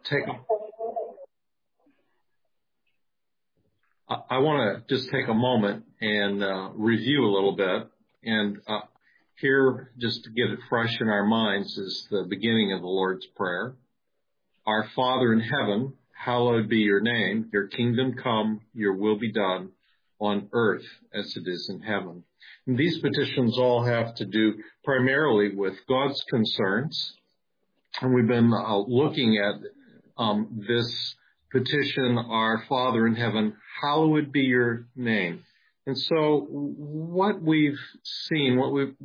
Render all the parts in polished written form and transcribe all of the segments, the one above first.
I want to just take a moment and review a little bit. And here, just to get it fresh in our minds, is the beginning of the Lord's Prayer. Our Father in heaven, hallowed be your name. Your kingdom come, your will be done on earth as it is in heaven. And these petitions all have to do primarily with God's concerns. And we've been looking at this petition, our Father in heaven, hallowed be your name. And so what we've seen,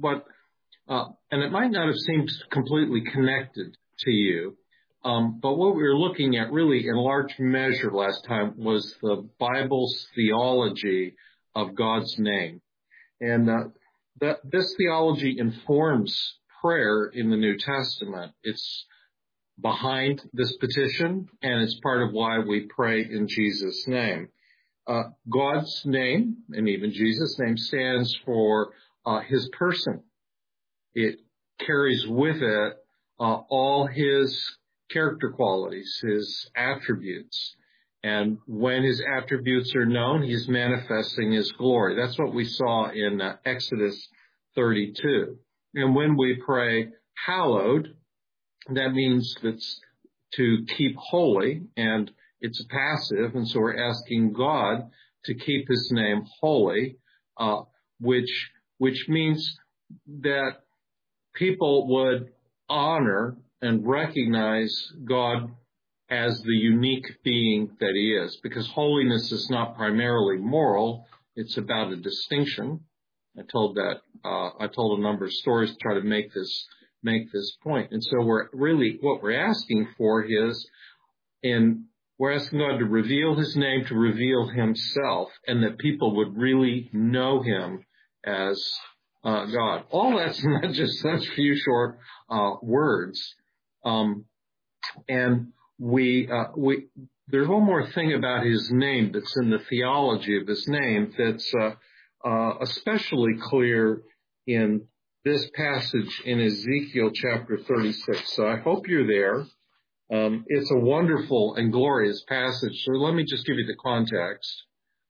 and it might not have seemed completely connected to you, but what we were looking at really in large measure last time was the Bible's theology of God's name. And this theology informs prayer in the New Testament. It's behind this petition, and it's part of why we pray in Jesus' name. God's name, and even Jesus' name, stands for his person. It carries with it all his character qualities, his attributes. And when his attributes are known, he's manifesting his glory. That's what we saw in Exodus 32. And when we pray hallowed, that means that's to keep holy, and it's a passive, and so we're asking God to keep his name holy, which means that people would honor and recognize God as the unique being that he is, because holiness is not primarily moral, it's about a distinction. I told a number of stories to try to make this point. And so what we're asking for is, we're asking God to reveal his name, to reveal himself, and that people would really know him as God. All that's not just such few short words. And there's one more thing about his name that's in the theology of his name that's especially clear in this passage in Ezekiel chapter 36. So I hope you're there. It's a wonderful and glorious passage. So let me just give you the context.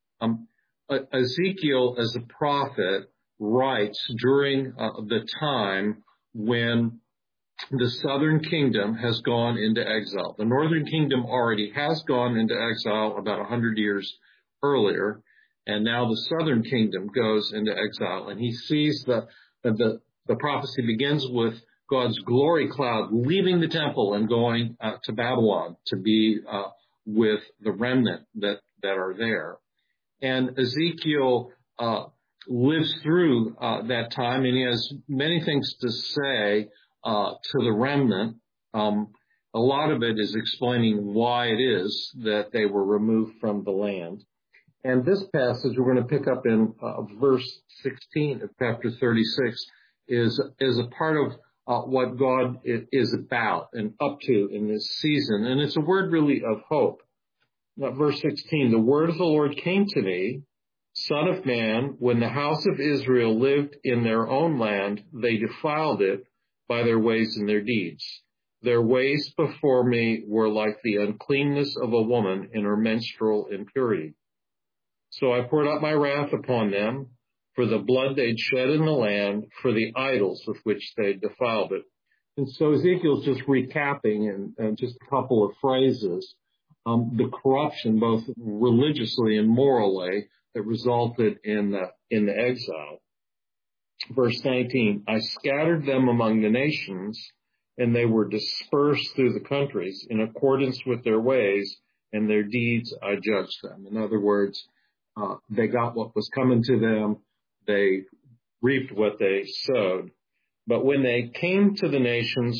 Ezekiel, as a prophet, writes during the time when the southern kingdom has gone into exile. The northern kingdom already has gone into exile about 100 years earlier, and now the southern kingdom goes into exile. And he sees the prophecy begins with God's glory cloud leaving the temple and going to Babylon to be with the remnant that are there. And Ezekiel lives through that time, and he has many things to say to the remnant. A lot of it is explaining why it is that they were removed from the land. And this passage we're going to pick up in verse 16 of chapter 36 is a part of what God is about and up to in this season. And it's a word really of hope. Verse 16, the word of the Lord came to me, Son of man, when the house of Israel lived in their own land, they defiled it by their ways and their deeds. Their ways before me were like the uncleanness of a woman in her menstrual impurity. So I poured out my wrath upon them for the blood they'd shed in the land, for the idols with which they defiled it. And so Ezekiel's just recapping in just a couple of phrases the corruption, both religiously and morally, that resulted in the exile. Verse 19, I scattered them among the nations, and they were dispersed through the countries in accordance with their ways, and their deeds I judged them. In other words, they got what was coming to them. They reaped what they sowed. But when they came to the nations,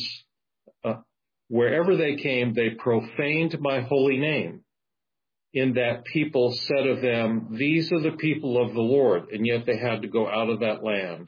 wherever they came, they profaned my holy name, in that people said of them, these are the people of the Lord, and yet they had to go out of that land.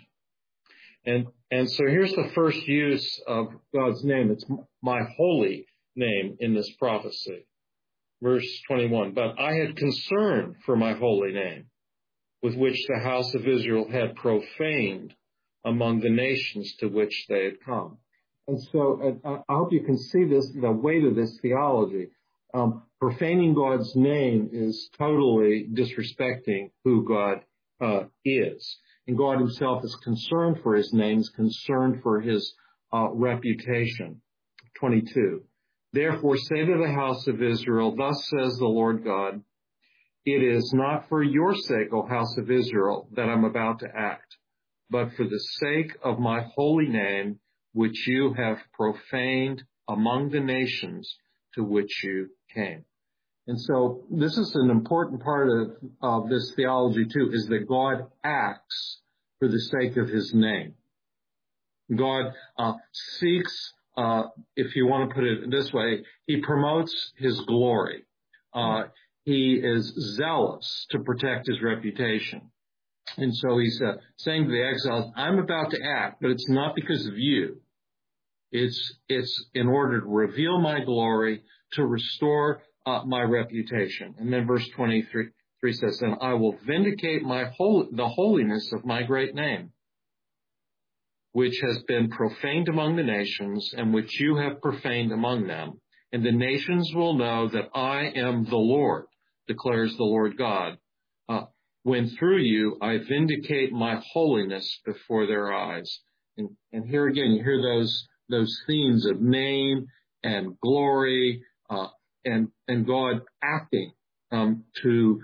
And so here's the first use of God's name. It's my holy name in this prophecy. Verse 21, but I had concern for my holy name, with which the house of Israel had profaned among the nations to which they had come. And so I hope you can see this, the weight of this theology. Profaning God's name is totally disrespecting who God is. And God himself is concerned for his name, is concerned for his reputation. 22. Therefore say to the house of Israel, thus says the Lord God, it is not for your sake, O house of Israel, that I'm about to act, but for the sake of my holy name, which you have profaned among the nations to which you came. And so this is an important part of this theology too, is that God acts for the sake of his name. God seeks, if you want to put it this way, he promotes his glory. He is zealous to protect his reputation. And so he's saying to the exiles, I'm about to act, but it's not because of you. It's in order to reveal my glory, to restore my reputation. And then verse 23 says, and I will vindicate the holiness of my great name, which has been profaned among the nations, and which you have profaned among them. And the nations will know that I am the Lord, declares the Lord God, when through you I vindicate my holiness before their eyes. And here again, you hear those themes of name and glory, and God acting to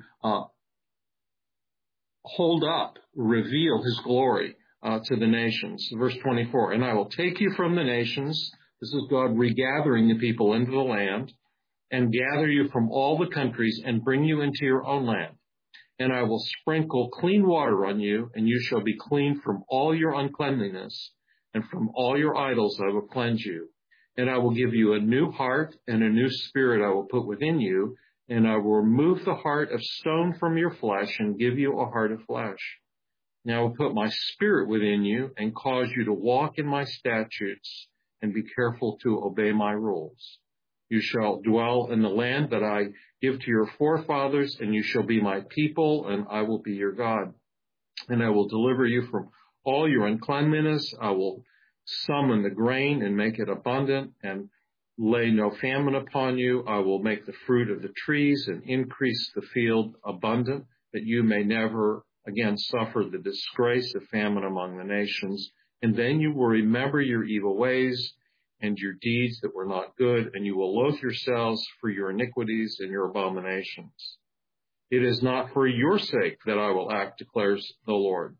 hold up, reveal his glory to the nations. Verse 24, and I will take you from the nations, this is God regathering the people into the land, and gather you from all the countries and bring you into your own land. And I will sprinkle clean water on you, and you shall be clean from all your uncleanliness, and from all your idols I will cleanse you. And I will give you a new heart, and a new spirit I will put within you, and I will remove the heart of stone from your flesh and give you a heart of flesh. And I will put my spirit within you and cause you to walk in my statutes and be careful to obey my rules. You shall dwell in the land that I give to your forefathers, and you shall be my people, and I will be your God. And I will deliver you from all your uncleanliness. I will summon the grain and make it abundant, and lay no famine upon you. I will make the fruit of the trees and increase the field abundant, that you may never again suffer the disgrace of famine among the nations. And then you will remember your evil ways and your deeds that were not good, and you will loathe yourselves for your iniquities and your abominations. It is not for your sake that I will act, declares the Lord.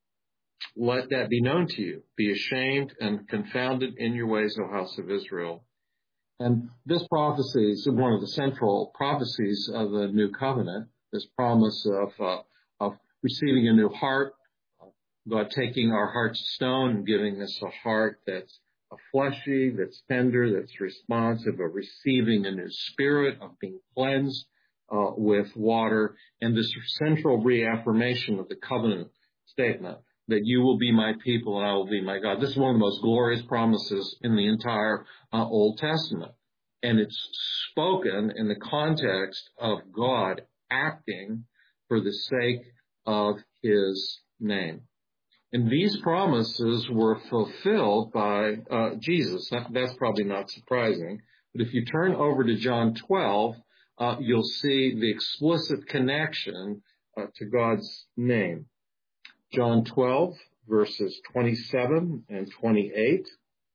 Let that be known to you. Be ashamed and confounded in your ways, O house of Israel. And this prophecy is one of the central prophecies of the new covenant, this promise of receiving a new heart, God taking our hearts of stone and giving us a heart that's fleshy, that's tender, that's responsive, of receiving a new spirit, of being cleansed with water, and this central reaffirmation of the covenant statement that you will be my people and I will be my God. This is one of the most glorious promises in the entire Old Testament. And it's spoken in the context of God acting for the sake of his name. And these promises were fulfilled by Jesus. That's probably not surprising. But if you turn over to John 12, you'll see the explicit connection to God's name. John 12, verses 27 and 28.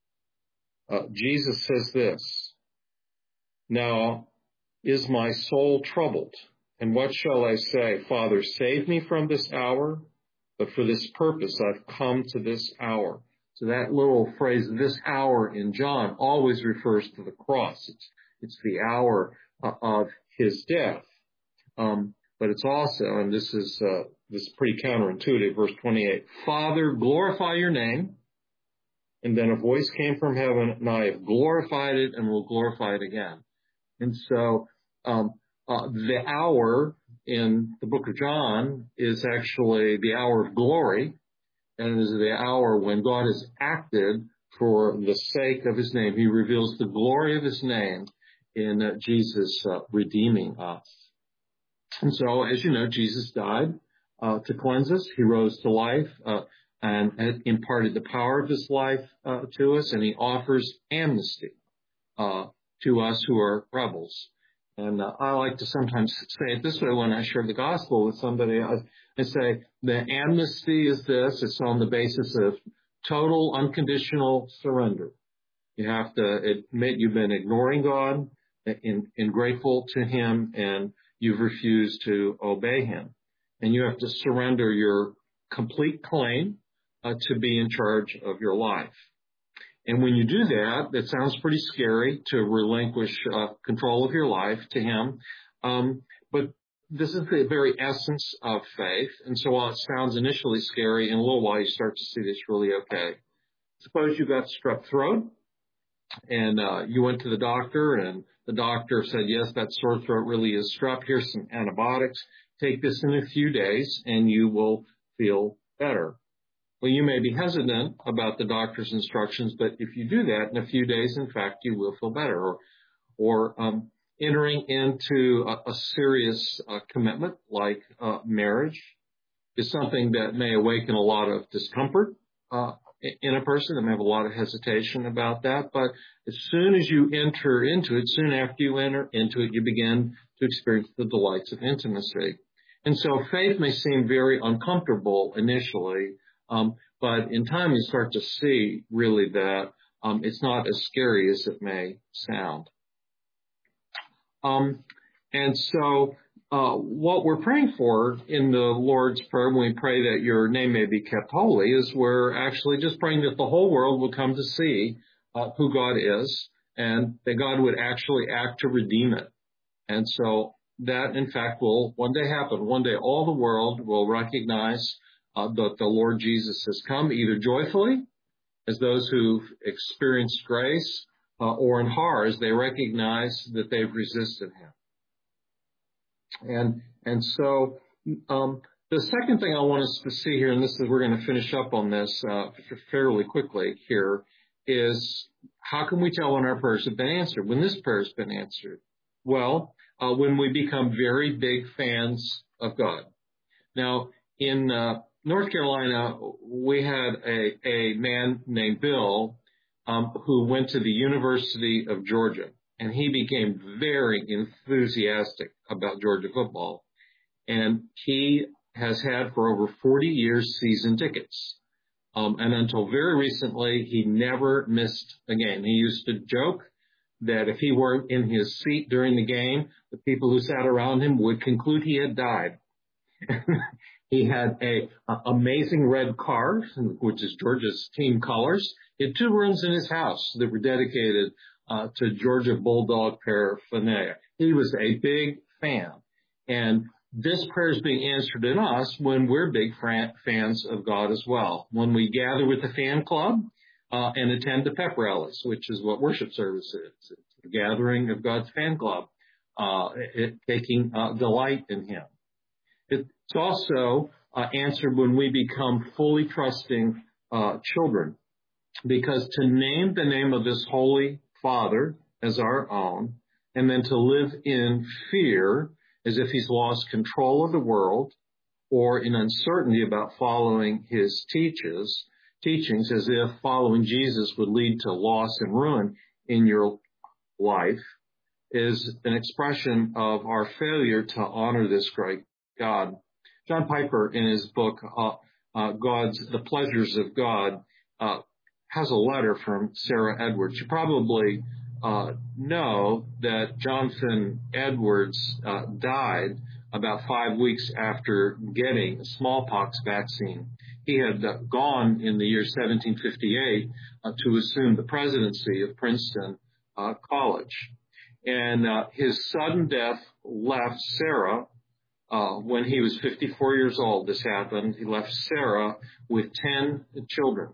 Jesus says this, now is my soul troubled, and what shall I say? Father, save me from this hour. But for this purpose, I've come to this hour. So that little phrase, this hour in John, always refers to the cross. It's the hour of his death. But it's also, and this is pretty counterintuitive, verse 28, Father, glorify your name. And then a voice came from heaven, and I have glorified it and will glorify it again. And so the hour in the book of John is actually the hour of glory, and it is the hour when God has acted for the sake of his name. He reveals the glory of his name in Jesus redeeming us. And so, as you know, Jesus died to cleanse us. He rose to life and has imparted the power of his life to us, and he offers amnesty to us who are rebels. And I like to sometimes say it this way when I share the gospel with somebody. I say the amnesty is this. It's on the basis of total unconditional surrender. You have to admit you've been ignoring God, ingrateful to him, and you've refused to obey him. And you have to surrender your complete claim to be in charge of your life. And when you do that, that sounds pretty scary, to relinquish control of your life to him. But this is the very essence of faith. And so while it sounds initially scary, in a little while you start to see this really okay. Suppose you got strep throat and you went to the doctor and the doctor said, yes, that sore throat really is strep. Here's some antibiotics. Take this in a few days and you will feel better. Well, you may be hesitant about the doctor's instructions, but if you do that in a few days, in fact, you will feel better. Or entering into a serious commitment like marriage is something that may awaken a lot of discomfort in a person. They may have a lot of hesitation about that. But as soon as you enter into it, soon after you enter into it, you begin to experience the delights of intimacy. And so faith may seem very uncomfortable initially, but in time you start to see really that it's not as scary as it may sound. And so what we're praying for in the Lord's Prayer when we pray that your name may be kept holy is we're actually just praying that the whole world will come to see who God is and that God would actually act to redeem it. And so that, in fact, will one day happen. One day all the world will recognize that the Lord Jesus has come, either joyfully, as those who've experienced grace, or in horror, as they recognize that they've resisted him. And so the second thing I want us to see here, and this is we're going to finish up on this fairly quickly here, is how can we tell when our prayers have been answered, when this prayer has been answered? Well, when we become very big fans of God. Now, in North Carolina, we had a man named Bill who went to the University of Georgia, and he became very enthusiastic about Georgia football. And he has had for over 40 years season tickets. And until very recently, he never missed a game. He used to joke that if he weren't in his seat during the game, the people who sat around him would conclude he had died. He had a amazing red car, which is Georgia's team colors. He had 2 rooms in his house that were dedicated to Georgia Bulldog paraphernalia. He was a big fan. And this prayer is being answered in us when we're big fans of God as well. When we gather with the fan club and attend the pep rallies, which is what worship service is. It's the gathering of God's fan club, taking delight in him. It's also answered when we become fully trusting children, because to name the name of this Holy Father as our own, and then to live in fear as if he's lost control of the world, or in uncertainty about following his teachings, as if following Jesus would lead to loss and ruin in your life, is an expression of our failure to honor this great God. John Piper, in his book, The Pleasures of God, has a letter from Sarah Edwards. You probably know that Jonathan Edwards died about 5 weeks after getting a smallpox vaccine. He had gone in the year 1758 to assume the presidency of Princeton College. And his sudden death left Sarah, when he was 54 years old, this happened, he left Sarah with 10 children.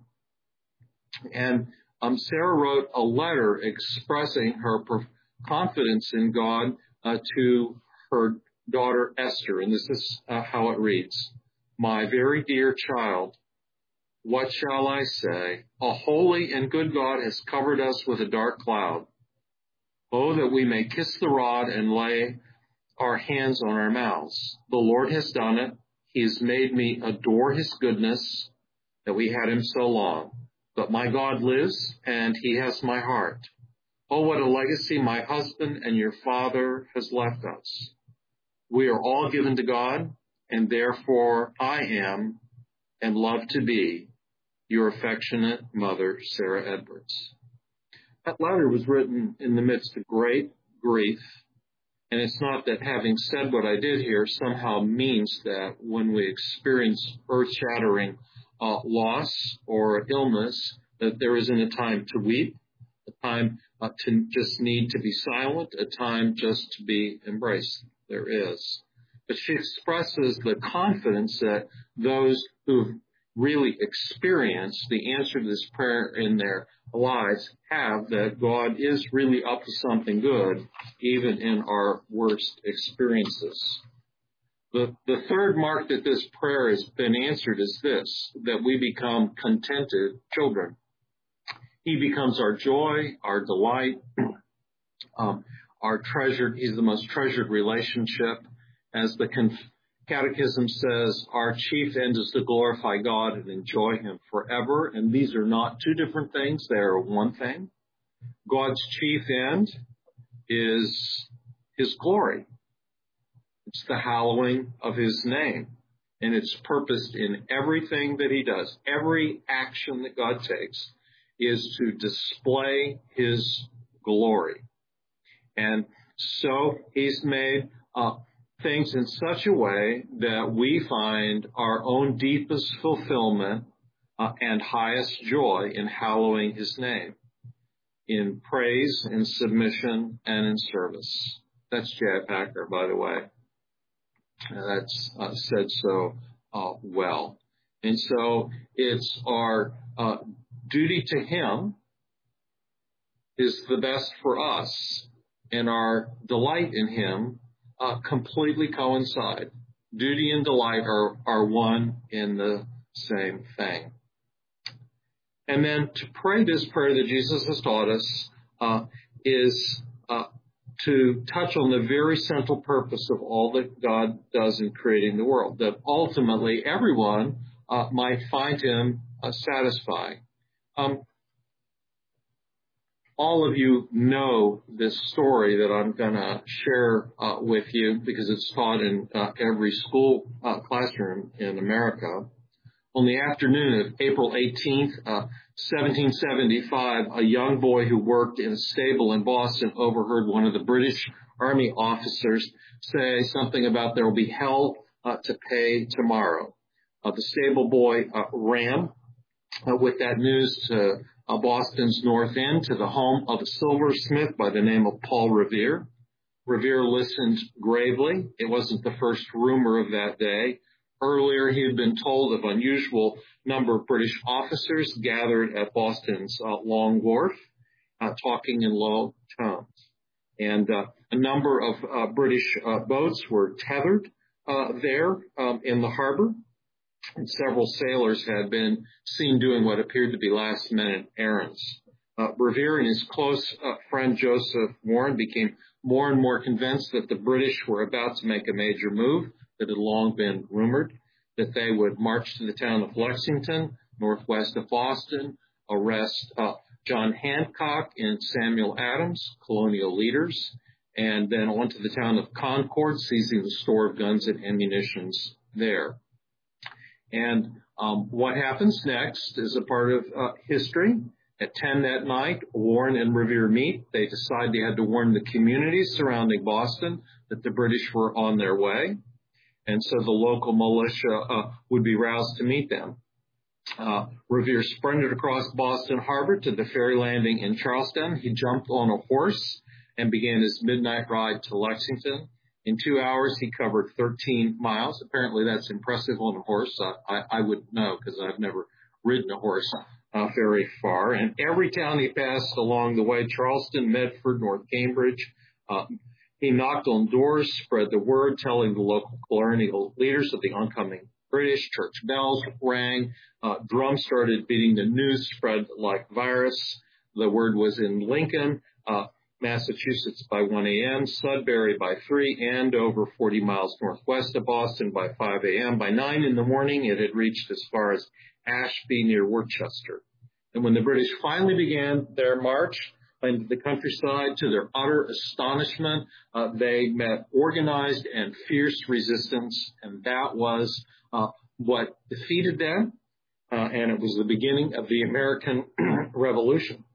And Sarah wrote a letter expressing her confidence in God to her daughter Esther. And this is how it reads. My very dear child, what shall I say? A holy and good God has covered us with a dark cloud. Oh, that we may kiss the rod and lay our hands on our mouths. The Lord has done it. He has made me adore his goodness. that we had him so long. But my God lives, and he has my heart. Oh, what a legacy my husband and your father has left us. We are all given to God, and therefore I am, and love to be, your affectionate mother, Sarah Edwards. That letter was written in the midst of great grief, and it's not that having said what I did here somehow means that when we experience earth-shattering loss or illness, that there isn't a time to weep, a time to just need to be silent, a time just to be embraced. There is. But she expresses the confidence that those who've really experienced the answer to this prayer in their lives have, that God is really up to something good, even in our worst experiences. The third mark that this prayer has been answered is this, that we become contented children. He becomes our joy, our delight, our treasured, he's the most treasured relationship. As the Catechism says, our chief end is to glorify God and enjoy him forever. And these are not two different things. They are one thing. God's chief end is his glory. It's the hallowing of his name. And it's purposed in everything that he does. Every action that God takes is to display his glory. And so he's made things in such a way that we find our own deepest fulfillment and highest joy in hallowing his name, in praise, in submission, and in service. That's J.I. Packer, by the way. That's said so well. And so it's our duty to him is the best for us, and our delight in him completely coincide. Duty and delight are one in the same thing. And then to pray this prayer that Jesus has taught us is to touch on the very central purpose of all that God does in creating the world, that ultimately everyone might find him satisfying. All of you know this story that I'm going to share with you because it's taught in every school classroom in America. On the afternoon of April 18th, 1775, a young boy who worked in a stable in Boston overheard one of the British Army officers say something about there will be hell to pay tomorrow. The stable boy ran with that news to Boston's North End, to the home of a silversmith by the name of Paul Revere. Revere listened gravely. It wasn't the first rumor of that day. Earlier, he had been told of unusual number of British officers gathered at Boston's Long Wharf, talking in low tones. And a number of British boats were tethered there in the harbor. And several sailors had been seen doing what appeared to be last-minute errands. Revere and his close friend Joseph Warren became more and more convinced that the British were about to make a major move that had long been rumored, that they would march to the town of Lexington, northwest of Boston, arrest John Hancock and Samuel Adams, colonial leaders, and then on to the town of Concord, seizing the store of guns and ammunitions there. And what happens next is a part of history. At 10 that night, Warren and Revere meet. They decide they had to warn the communities surrounding Boston that the British were on their way. And so the local militia would be roused to meet them. Revere sprinted across Boston Harbor to the ferry landing in Charleston. He jumped on a horse and began his midnight ride to Lexington. In 2 hours, he covered 13 miles. Apparently, that's impressive on a horse. I would know because I've never ridden a horse very far. And every town he passed along the way, Charleston, Medford, North Cambridge, he knocked on doors, spread the word, telling the local colonial leaders of the oncoming British. Church bells rang. Drums started beating. The news spread like virus. The word was in Lincoln. Massachusetts by 1 a.m., Sudbury by 3, Andover 40 miles northwest of Boston by 5 a.m. By 9 in the morning, it had reached as far as Ashby near Worcester. And when the British finally began their march into the countryside, to their utter astonishment, they met organized and fierce resistance, and that was what defeated them, and it was the beginning of the American Revolution.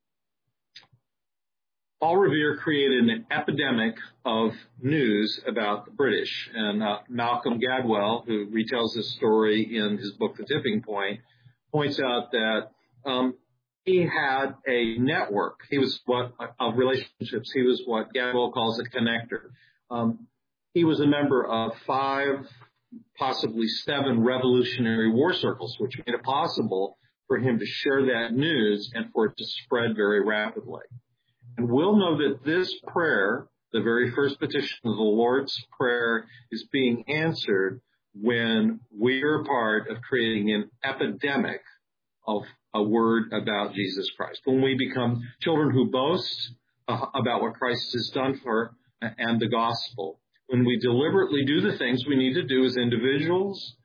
Paul Revere created an epidemic of news about the British, and Malcolm Gladwell, who retells this story in his book, The Tipping Point, points out that he had a network. He was of relationships. He was what Gladwell calls a connector. He was a member of 5, possibly 7 Revolutionary War circles, which made it possible for him to share that news and for it to spread very rapidly. And we'll know that this prayer, the very first petition of the Lord's Prayer, is being answered when we are a part of creating an epidemic of a word about Jesus Christ. When we become children who boast about what Christ has done for and the gospel. When we deliberately do the things we need to do as individuals,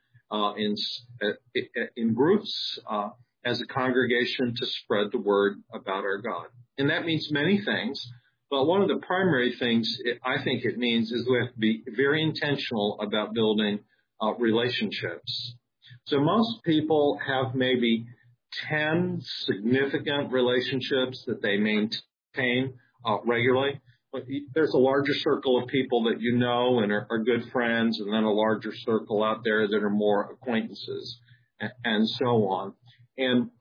in groups, as a congregation to spread the word about our God. And that means many things, but one of the primary things I think it means is we have to be very intentional about building relationships. So most people have maybe 10 significant relationships that they maintain regularly. But there's a larger circle of people that you know and are good friends, and then a larger circle out there that are more acquaintances, and so on. And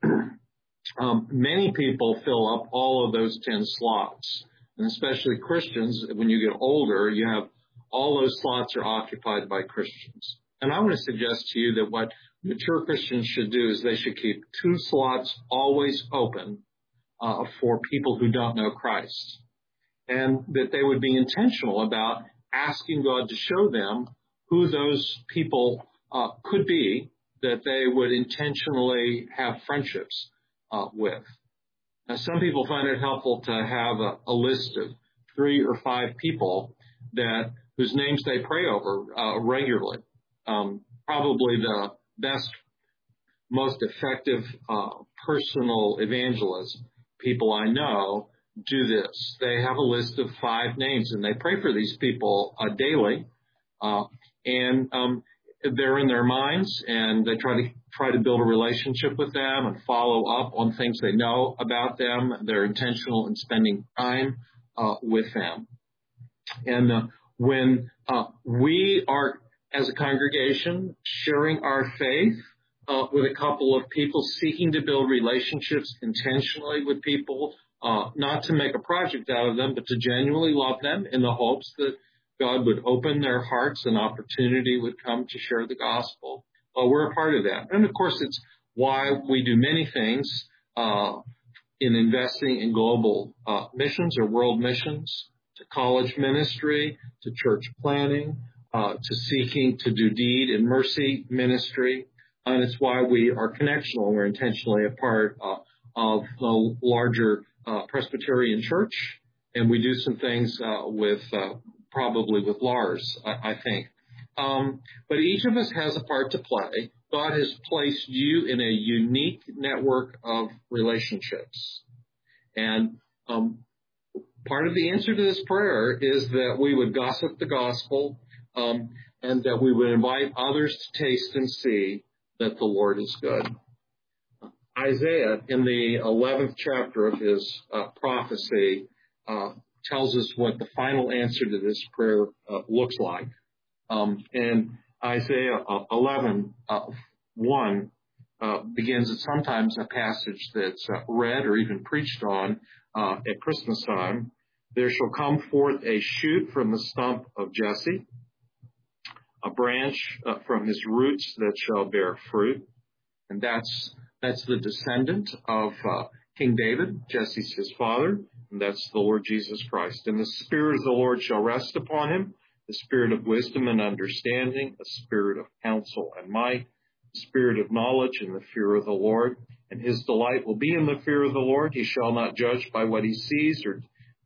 many people fill up all of those 10 slots, and especially Christians. When you get older, you have all those slots are occupied by Christians. And I want to suggest to you that what mature Christians should do is they should keep 2 slots always open for people who don't know Christ, and that they would be intentional about asking God to show them who those people could be, that they would intentionally have friendships with. Now, some people find it helpful to have a list of 3 or 5 people whose names they pray over regularly. Probably the best, most effective personal evangelist people I know do this. They have a list of 5 names, and they pray for these people daily, and they're in their minds, and they try to build a relationship with them and follow up on things they know about them. They're intentional in spending time with them. And when we are, as a congregation, sharing our faith with a couple of people, seeking to build relationships intentionally with people, not to make a project out of them, but to genuinely love them in the hopes that God would open their hearts and opportunity would come to share the gospel. We're a part of that. And of course, it's why we do many things in investing in global missions or world missions, to college ministry, to church planning, to seeking to do deed and mercy ministry. And it's why we are connectional. We're intentionally a part of the larger Presbyterian Church, and we do some things probably with Lars, I think. But each of us has a part to play. God has placed you in a unique network of relationships. And part of the answer to this prayer is that we would gossip the gospel, and that we would invite others to taste and see that the Lord is good. Isaiah, in the 11th chapter of his prophecy, tells us what the final answer to this prayer looks like. And Isaiah 11:1 begins at sometimes a passage that's read or even preached on at Christmas time. There shall come forth a shoot from the stump of Jesse, a branch from his roots that shall bear fruit. And that's the descendant of King David. Jesse's his father, and that's the Lord Jesus Christ. And the Spirit of the Lord shall rest upon him, the Spirit of wisdom and understanding, the Spirit of counsel and might, the Spirit of knowledge and the fear of the Lord. And his delight will be in the fear of the Lord. He shall not judge by what he sees or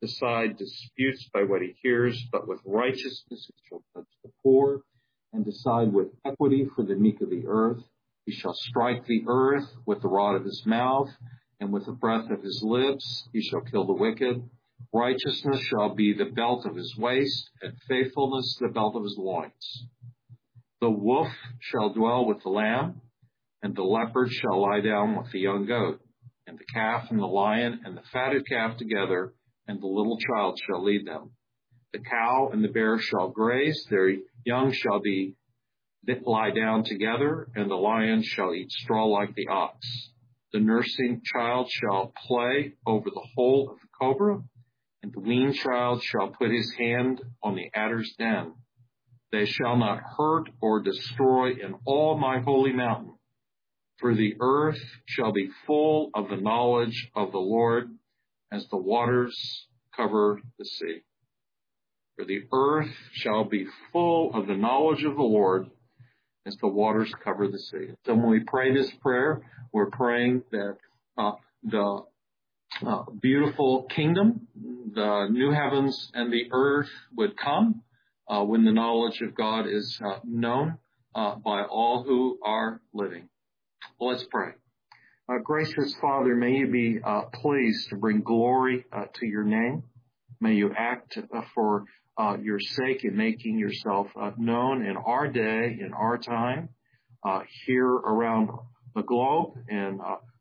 decide disputes by what he hears, but with righteousness he shall judge the poor, and decide with equity for the meek of the earth. He shall strike the earth with the rod of his mouth, and with the breath of his lips he shall kill the wicked. Righteousness shall be the belt of his waist, and faithfulness the belt of his loins. The wolf shall dwell with the lamb, and the leopard shall lie down with the young goat, and the calf and the lion and the fatted calf together, and the little child shall lead them. The cow and the bear shall graze, their young shall lie down together, and the lion shall eat straw like the ox. The nursing child shall play over the hole of the cobra, and the weaned child shall put his hand on the adder's den. They shall not hurt or destroy in all my holy mountain, for the earth shall be full of the knowledge of the Lord as the waters cover the sea. For the earth shall be full of the knowledge of the Lord as the waters cover the sea. So when we pray this prayer, we're praying that the beautiful kingdom, the new heavens and the earth would come when the knowledge of God is known by all who are living. Well, let's pray. Gracious Father, may you be pleased to bring glory to your name. May you act for your sake in making yourself known in our day, in our time, here around the globe, in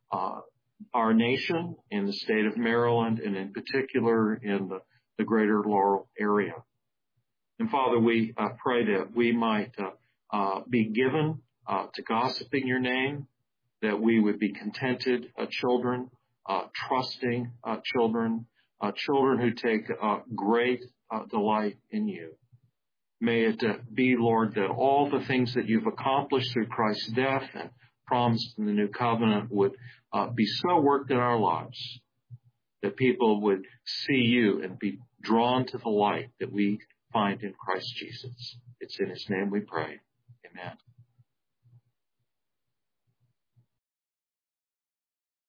our nation, in the state of Maryland, and in particular in the greater Laurel area. And Father, we pray that we might be given to gossiping your name, that we would be contented children, trusting children, children who take great delight in you. May it be, Lord, that all the things that you've accomplished through Christ's death and promised in the new covenant would be so worked in our lives that people would see you and be drawn to the light that we find in Christ Jesus. It's in his name we pray.